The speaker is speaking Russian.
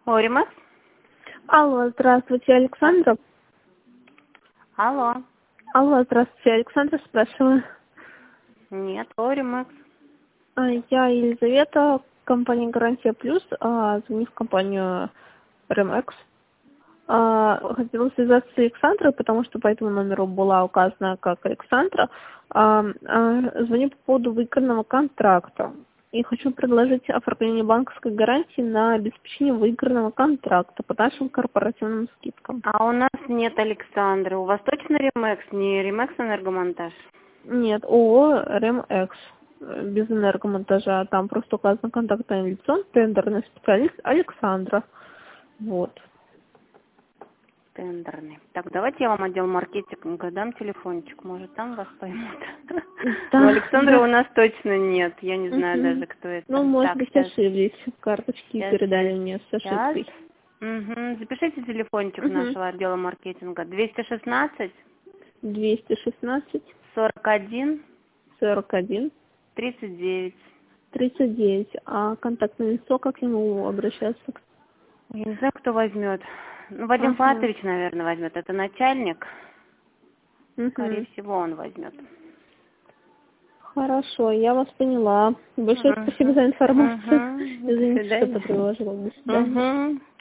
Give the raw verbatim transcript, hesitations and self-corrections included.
Оримакс? Алло, здравствуйте, Александра. Алло. Алло, здравствуйте, Александра, спрашиваю. Нет, Оримакс. А, Я Елизавета, компания «Гарантия Плюс», а, звоню в компанию «Ремекс». А, Хотела связаться с Александрой, потому что по этому номеру была указана как Александра. А, а, Звоню по поводу выигранного контракта. И хочу предложить оформление банковской гарантии на обеспечение выигранного контракта по нашим корпоративным скидкам. А у нас нет Александры. У вас точно Ремекс, не Ремекс Энергомонтаж? Нет, ООО «Ремэкс», э, без энергомонтажа. Там просто указан контактное лицо, тендерный специалист Александра. Вот. Тендерный. Так, давайте я вам отдел маркетинга дам телефончик. Может, там вас поймут. Да, Но Александра да. у нас точно нет. Я не знаю Мгм. даже, кто это. Ну, может Так, быть, сейчас. ошиблись. Карточки Сейчас, передали сейчас, мне с сейчас. ошибкой. Угу. Запишите телефончик Угу. нашего отдела маркетинга. двести шестнадцать двести шестнадцать сорок один сорок один тридцать девять. тридцать девять. А контактное лицо, как к нему обращаться? Я не знаю, кто возьмет. Ну, Вадим Ага. Фатович, наверное, возьмет. Это начальник. Скорее Угу. всего, он возьмет. Хорошо, я вас поняла. Большое Угу. спасибо за информацию. Угу. До Извините, что свидания. потревожила. До свидания. Угу.